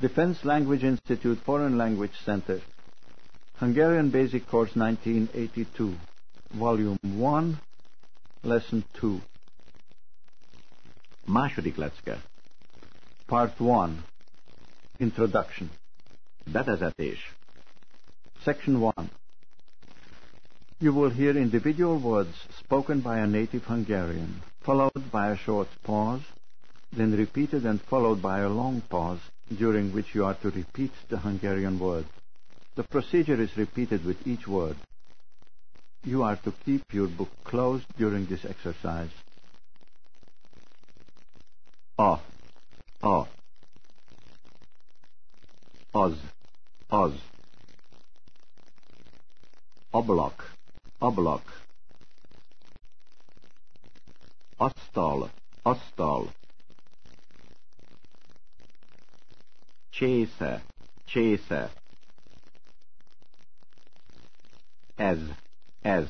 Defense Language Institute Foreign Language Center, Hungarian Basic Course 1982, Volume 1, Lesson 2. Második lecke. Part 1, Introduction. Bevezetés. Section 1. You will hear individual words spoken by a native Hungarian, followed by a short pause, then repeated and followed by a long pause, during which you are to repeat the Hungarian word. The procedure is repeated with each word. You are to keep your book closed during this exercise. A. Az. Ablak. Asztal. Csésze. Ez.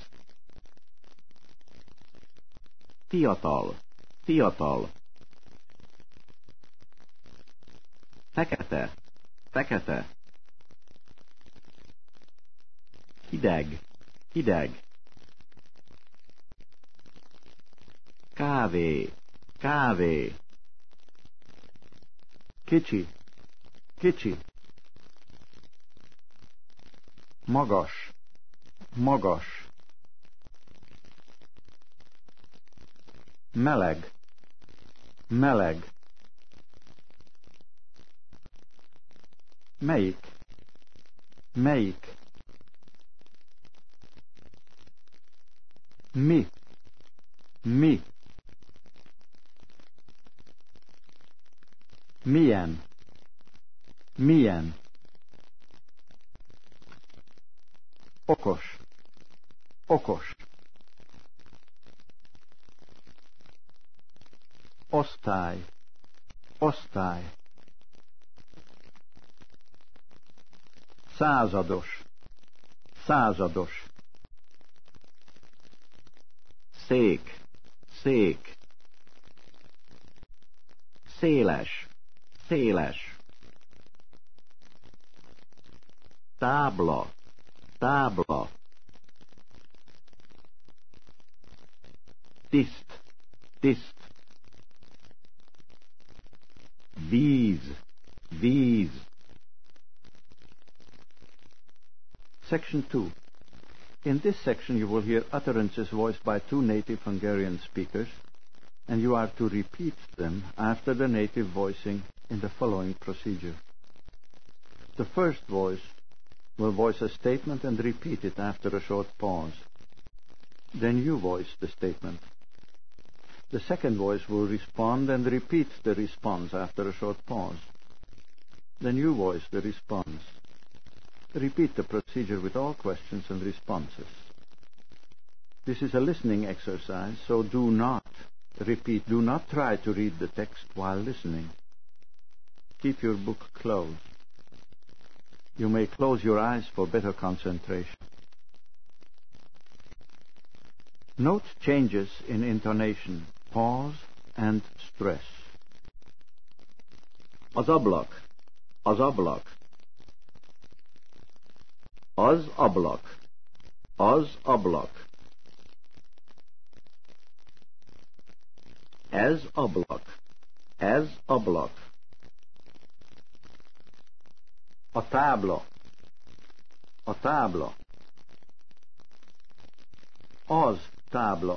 Fiatal. Fekete. Hideg. Kávé. Kicsi. Magas. Meleg. Melyik? Mi? Milyen? Okos. Osztály. Százados. Szék. Széles. Tábla. Tiszt. Víz. Section 2. In this section you will hear utterances voiced by two native Hungarian speakers, and you are to repeat them after the native voicing in the following procedure. The first voice will voice a statement and repeat it after a short pause. Then you voice the statement. The second voice will respond and repeat the response after a short pause. Then you voice the response. Repeat the procedure with all questions and responses. This is a listening exercise, so do not try to read the text while listening. Keep your book closed. You may close your eyes for better concentration. Note changes in intonation, pause, and stress. Az ablak. Az ablak. Ez ablak. A tábla. Az tábla.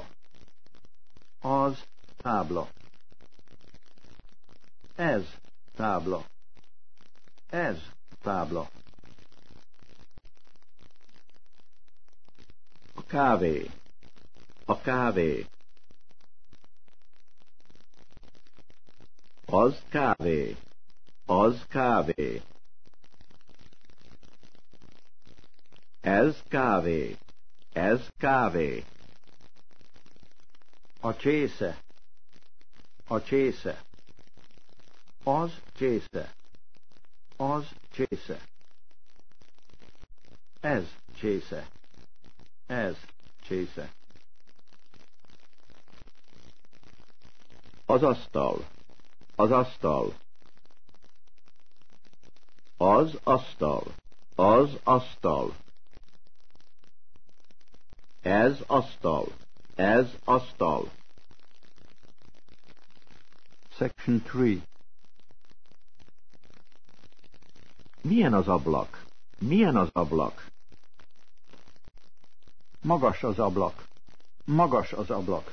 Ez tábla. A kávé. Az kávé. Ez kávé. A csésze. Az csésze. Ez csésze. Az asztal. Az asztal. Az asztal. Ez asztal. Ez asztal. Section 3. Milyen az ablak? Milyen az ablak? Magas az ablak. Magas az ablak.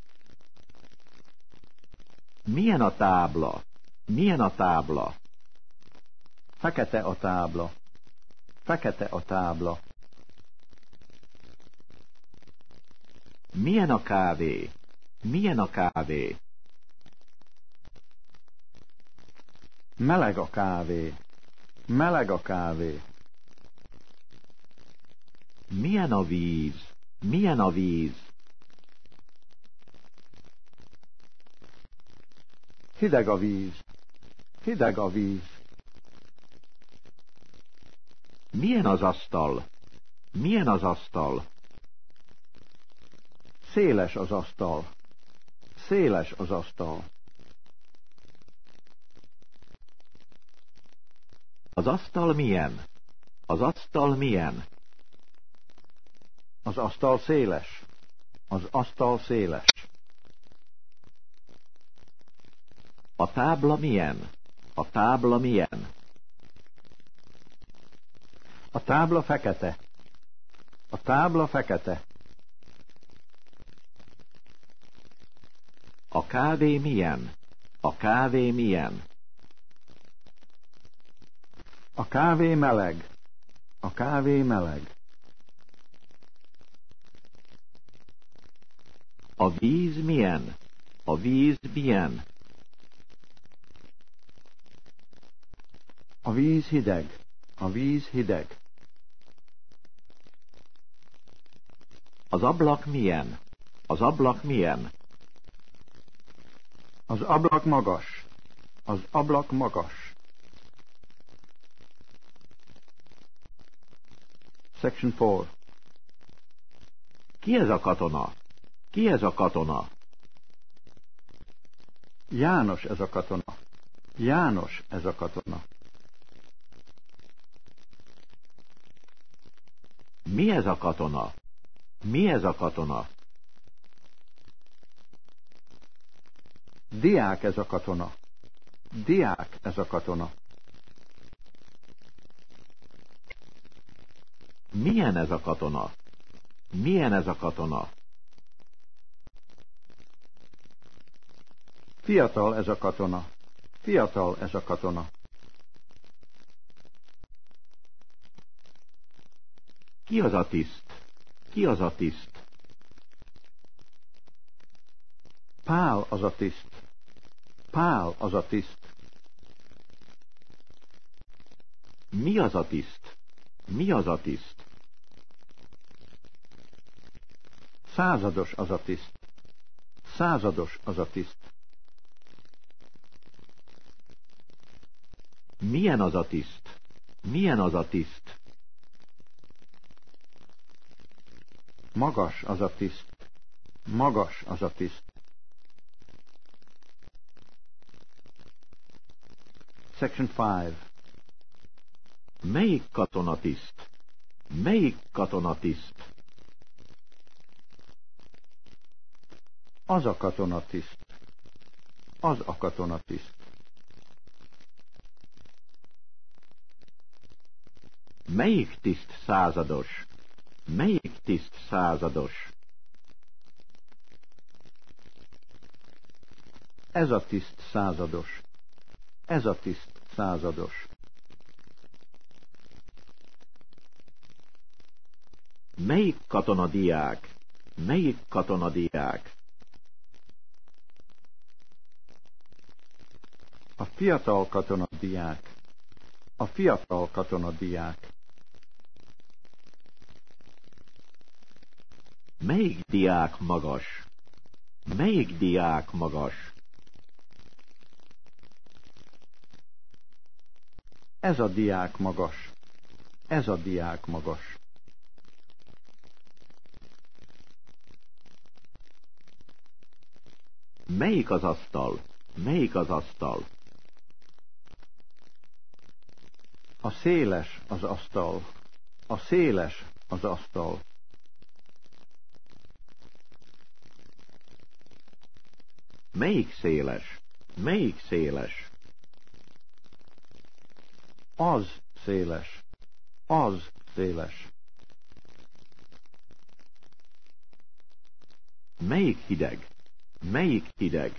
Milyen a tábla? Milyen a tábla? Fekete a tábla. Fekete a tábla. Milyen a kávé? Milyen a kávé? Meleg a kávé. Meleg a kávé. Milyen a víz? Milyen a víz? Hideg a víz. Hideg a víz. Milyen az asztal? Milyen az asztal? Széles az asztal. Széles az asztal. Az asztal milyen? Az asztal milyen? Az asztal széles. Az asztal széles. A tábla milyen? A tábla milyen? A tábla fekete. A tábla fekete. A kávé milyen? A kávé milyen? A kávé meleg. A kávé meleg. A víz milyen? A víz milyen? A víz hideg. A víz hideg. Az ablak milyen? Az ablak milyen? Az ablak magas. Az ablak magas. Section 4. Ki ez a katona? Ki ez a katona? János ez a katona. János ez a katona. Mi ez a katona? Mi ez a katona? Diák ez a katona. Diák ez a katona. Milyen ez a katona? Milyen ez a katona? Fiatal ez a katona. Fiatal ez a katona. Ki az a tiszt? Ki az a tiszt? Pál az a tiszt. Pál az a tiszt. Mi az a tiszt? Mi az a tiszt? Százados az a tiszt. Százados az a tiszt. Milyen az a tiszt? Milyen az a tiszt? Magas az a tiszt. Magas az a tiszt. Section 5. Melyik katonatiszt? Melyik katonatiszt? Az a katonatiszt. Az a katonatiszt. Melyik tiszt százados? Melyik tiszt százados? Ez a tiszt százados. Ez a tiszt százados. Melyik katonadiák? Melyik katonadiák? A fiatal katonadiák. A fiatal katonadiák. Melyik diák magas? Melyik diák magas? Ez a diák magas. Ez a diák magas. Melyik az asztal? Melyik az asztal? A széles az asztal. A széles az asztal. Melyik széles? Melyik széles? Az széles. Az széles. Melyik hideg? Melyik hideg?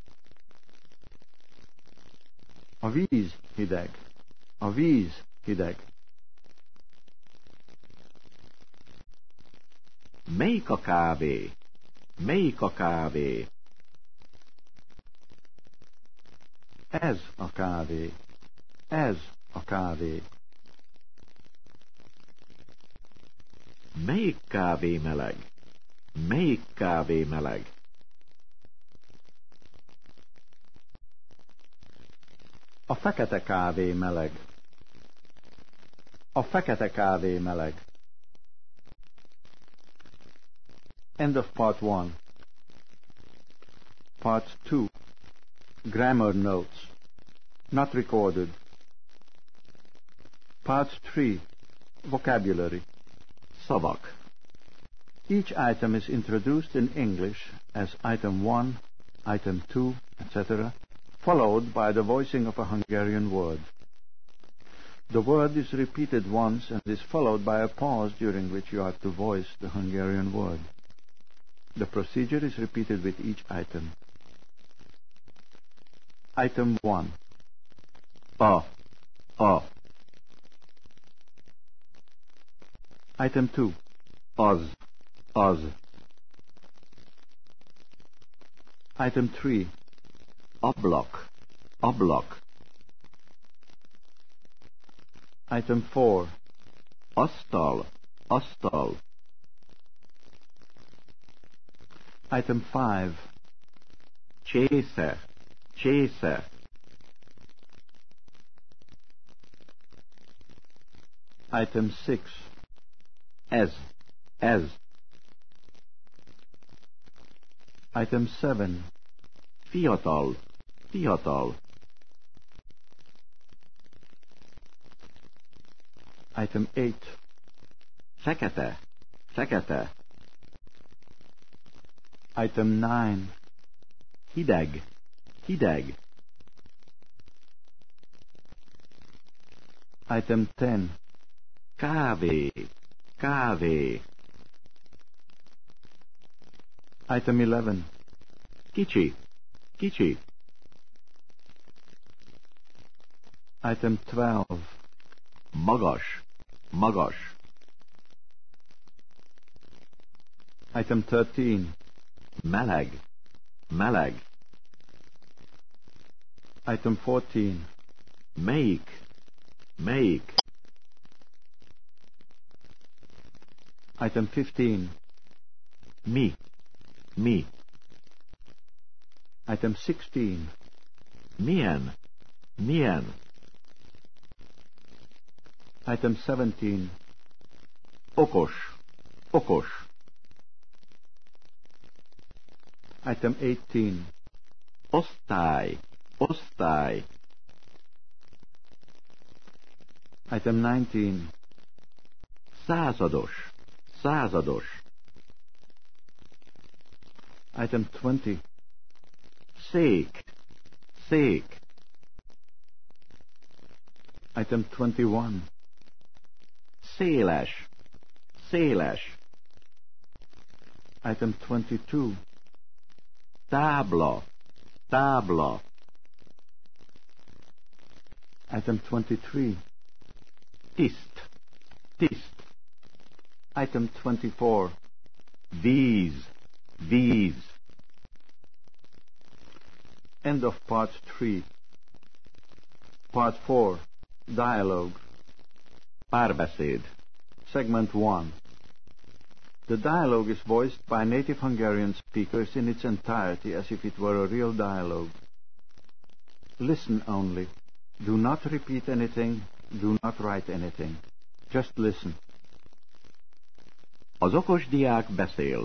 A víz hideg. A víz hideg. Melyik a kávé? Melyik a kávé? Ez a kávé. Ez a kávé. Melyik kávé meleg? Melyik kávé meleg? A fekete kávé meleg. A fekete kávé meleg. End of part 1. Part 2. Grammar notes. Not recorded. Part 3. Vocabulary. Szavak. Each item is introduced in English as item 1, item 2, etc., followed by the voicing of a Hungarian word. The word is repeated once and is followed by a pause during which you are to voice the Hungarian word. The procedure is repeated with each item. Item 1. A. Item 2. Az. Item 3. Ablak. Item 4. Asztal. Item 5. Csésze. Item 6. Ez. Item 7. Fiatal. Item 8. Fekete. Item 9. Hideg. Item 10. Kávé. Item 11. Kicsi. Item 12. Magas. Item 13. Meleg. Item 14. Melyik? Item 15. Mi? Item 16. Milyen? Item 17. Okos. Item 18. Osztály. Item 19. Százados. Item 20. Szék. Item 21. Széles. Item 22. Tábla. Item 23. Tiszt. Item 24. Víz. End of part 3. Part 4. Dialogue. Párbeszéd. Segment 1. The dialogue is voiced by native Hungarian speakers in its entirety as if it were a real dialogue. Listen only. Do not repeat anything. Do not write anything. Just listen. Az okos diák beszél.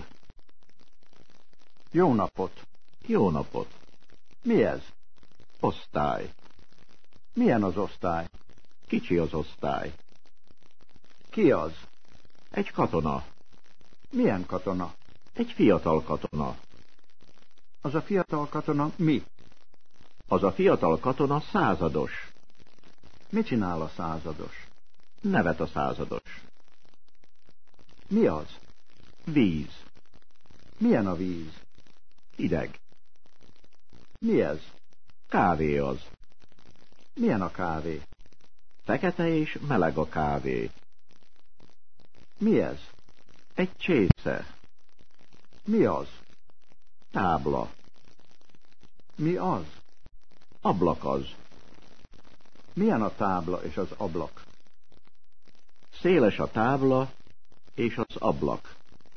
Jó napot! Jó napot! Mi ez? Osztály. Milyen az osztály? Kicsi az osztály. Ki az? Egy katona. Milyen katona? Egy fiatal katona. Az a fiatal katona mi? Az a fiatal katona százados. Mit csinál a százados? Nevet a százados. Mi az? Víz. Milyen a víz? Hideg. Mi ez? Kávé az. Milyen a kávé? Fekete és meleg a kávé. Mi ez? Egy csésze. Mi az? Tábla. Mi az? Ablak az. Milyen a tábla és az ablak? Széles a tábla és az ablak.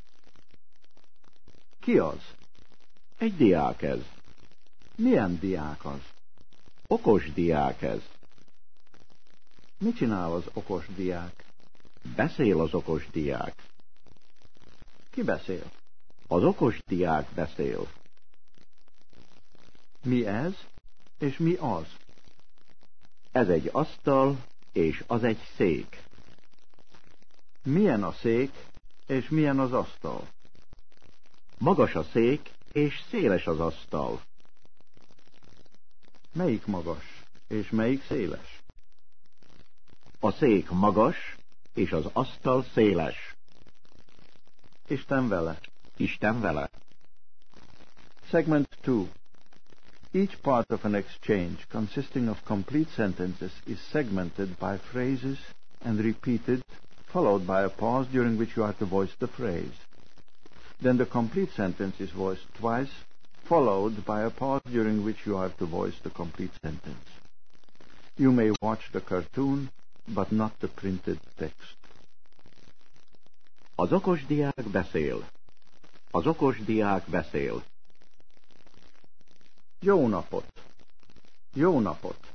Ki az? Egy diák ez. Milyen diák az? Okos diák ez. Mit csinál az okos diák? Beszél az okos diák. Ki beszél? Az okos diák beszél. Mi ez, és mi az? Ez egy asztal, és az egy szék. Milyen a szék, és milyen az asztal? Magas a szék, és széles az asztal. Melyik magas, és melyik széles? A szék magas, és az asztal széles. Isten vele. Isten vele. Segment 2. Each part of an exchange consisting of complete sentences is segmented by phrases and repeated, followed by a pause during which you are to voice the phrase. Then the complete sentence is voiced twice, followed by a pause during which you are to voice the complete sentence. You may watch the cartoon, but not the printed text. Az okos diák beszél. Az okos diák beszél. Jó napot! Jó napot!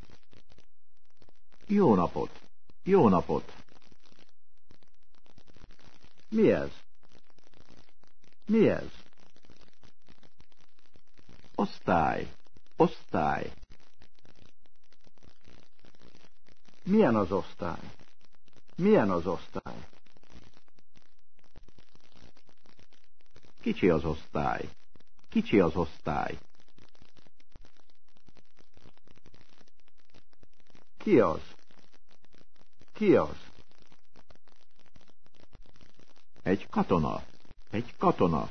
Jó napot! Jó napot! Mi ez? Mi ez? Osztály! Osztály! Milyen az osztály? Milyen az osztály? Kicsi az osztály. Kicsi az osztály. Ki az? Ki az? Egy katona. Egy katona.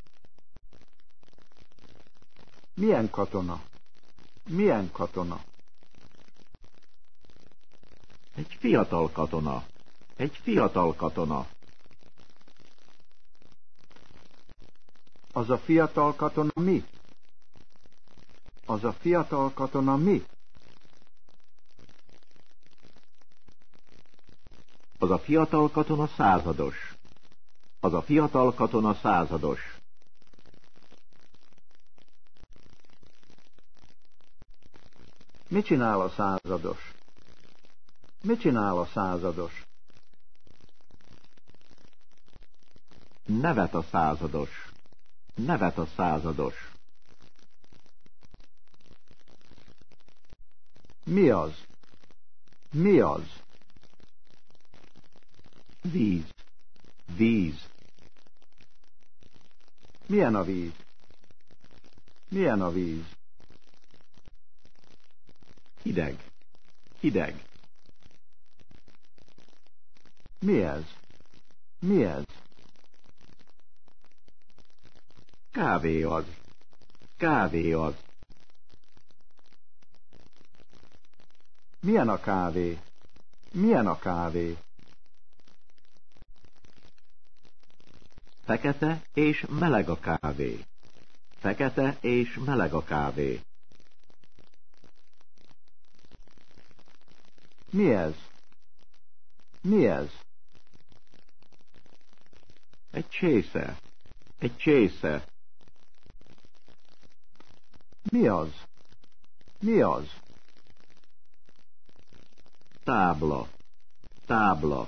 Milyen katona? Milyen katona? Egy fiatal katona. Egy fiatal katona. Az a fiatal katona mi? Az a fiatal katona mi? Az a fiatal katona százados. Az a fiatal katona százados. Mit csinál a százados? Mit csinál a százados? Nevet a százados. Nevet a százados. Mi az? Mi az? Víz. Víz. Milyen a víz? Milyen a víz? Hideg. Hideg. Mi ez? Mi ez? Kávé az. Kávé az. Milyen a kávé? Milyen a kávé? Fekete és meleg a kávé. Fekete és meleg a kávé. Mi ez? Mi ez? Egy csésze. Egy csésze. Mi az? Mi az? Tábla. Tábla.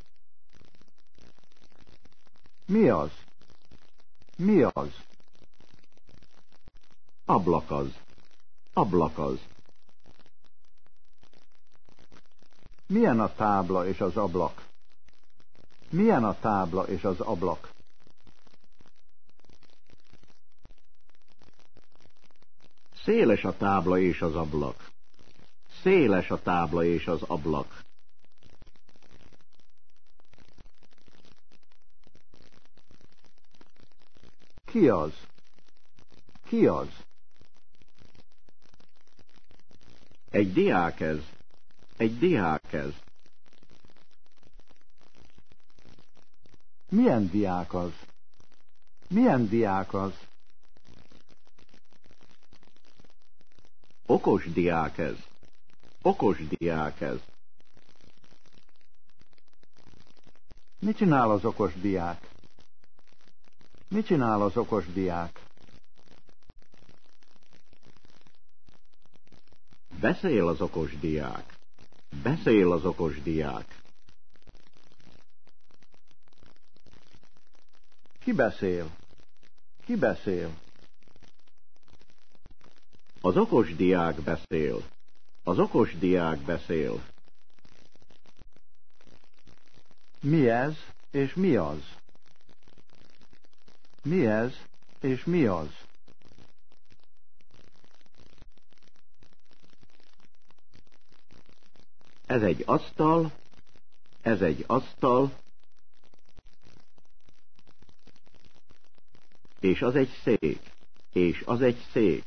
Mi az? Mi az? Ablak az. Ablak az. Milyen a tábla és az ablak? Milyen a tábla és az ablak? Széles a tábla és az ablak. Széles a tábla és az ablak. Ki az? Ki az? Egy diák ez. Egy diák ez. Milyen diák az? Milyen diák az? Okos diák ez. Okos diák ez. Mit csinál az okos diák? Mit csinál az okos diák? Beszél az okos diák. Beszél az okos diák. Ki beszél? Ki beszél? Az okos diák beszél. Az okos diák beszél. Mi ez és mi az? Mi ez és mi az? Ez egy asztal. Ez egy asztal. És az egy szék. És az egy szék.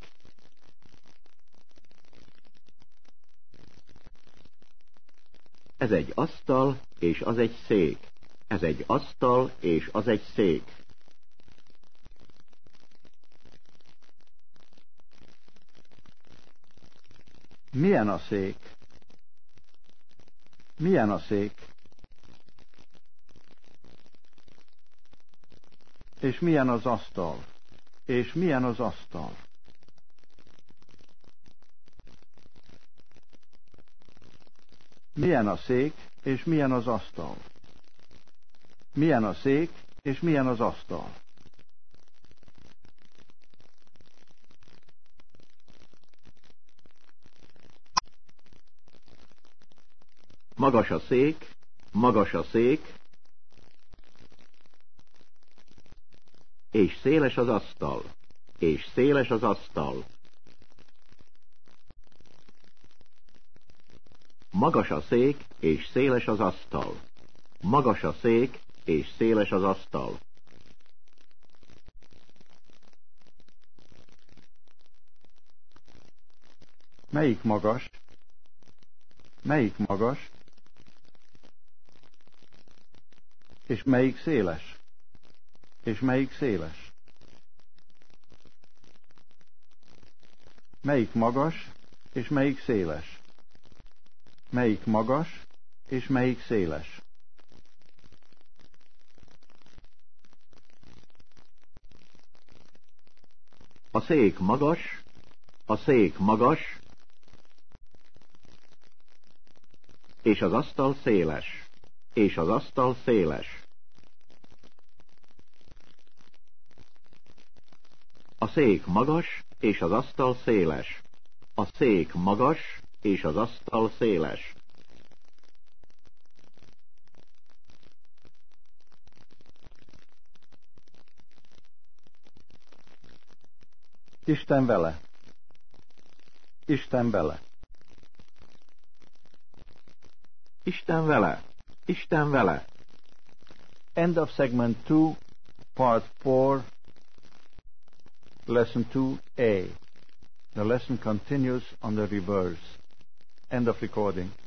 Ez egy asztal, és az egy szék. Ez egy asztal, és az egy szék. Milyen a szék? Milyen a szék? És milyen az asztal? És milyen az asztal? Milyen a szék, és milyen az asztal? Milyen a szék, és milyen az asztal? Magas a szék, magas a szék, és széles az asztal, és széles az asztal. Magas a szék, és széles az asztal. Magas a szék, és széles az asztal. Melyik magas? Melyik magas? És melyik széles? És melyik széles? Melyik magas, és melyik széles? Melyik magas, és melyik széles? A szék magas, a szék magas, és az asztal széles, és az asztal széles. A szék magas, és az asztal széles. A szék magas, és az asztal széles. Isten vele. Isten vele. Isten vele. Isten vele. End of segment 2, part 4, lesson 2A. The lesson continues on the reverse. End of recording.